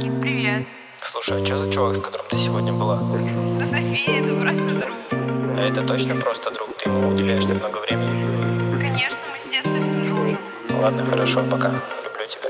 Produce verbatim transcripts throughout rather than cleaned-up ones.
Никит, привет. Слушай, а что за чувак, с которым ты сегодня была? Да София, это просто друг. А это точно просто друг? Ты ему уделяешь так много времени? Ну, конечно, мы с детства с ним дружим. Ладно, хорошо, пока. Люблю тебя.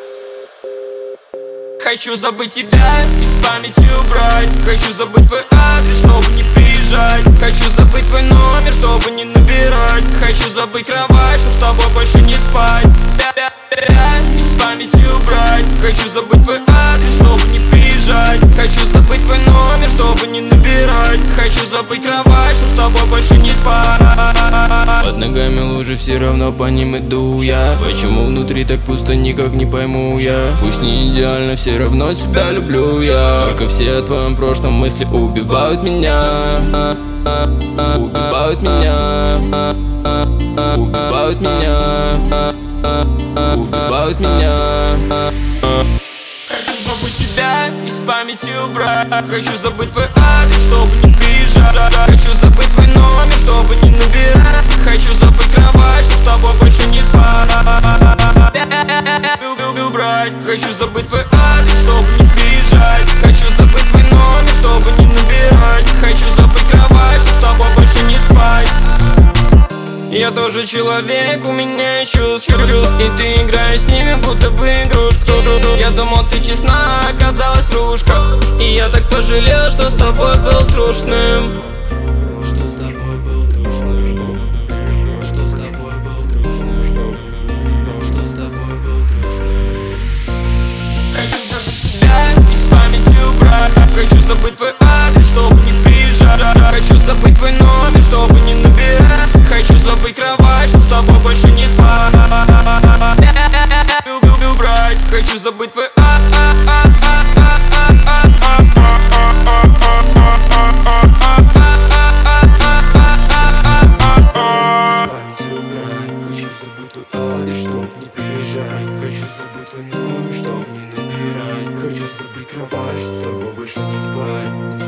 Хочу забыть тебя, из памяти убрать. Хочу забыть твой адрес, чтобы не приезжать. Хочу забыть твой номер, чтобы не набирать. Хочу забыть кровать, чтобы с тобой больше не спать. Из памяти убрать. Хочу забыть твой адрес, чтобы не приезжать. Хочу забыть твой номер, чтобы не набирать. Хочу забыть кровать, чтобы с тобой больше не спать. Под ногами лужи, все равно по ним иду я. Почему внутри так пусто, никак не пойму я. Пусть не идеально, все равно тебя люблю я. Только все о твоем прошлом мысли убивают меня. Убивают меня. Убивают меня. Убивают меня. Хочу забыть тебя, из памяти убрать. Хочу забыть твой адрес, чтобы не приезжать. Хочу забыть твой номер, чтобы не набирать. Хочу забыть кровать, чтобы с тобой больше не спать. Убрать. Хочу забыть твой адрес, чтобы не приезжать. Хочу забыть твой номер, чтобы не набирать. Хочу забыть кровать, чтобы с тобой больше не спать. Я тоже человек, у меня чувства. И ты играешь с ними, будто бы игрушку. Я думал, ты честна, а оказалась врушка. И я так пожалел, что с тобой был трушным. Что с тобой был трушным. Что с тобой был трушным. Что с тобой был трушным. Хочу забыть тебя, из памяти убрать. Хочу забыть твой адрес, чтобы не приезжать. Хочу забыть твой номер, чтобы не набирать. Хочу забыть кровать, чтобы с тобой больше не спать. Убрать. Хочу забыть твой а а а а а а. Память убрать. Хочу забыть твой адрес, чтоб не приезжать. Хочу забыть твой номер, чтоб не набирать. Хочу забыть кровать, чтоб с тобой больше не спать.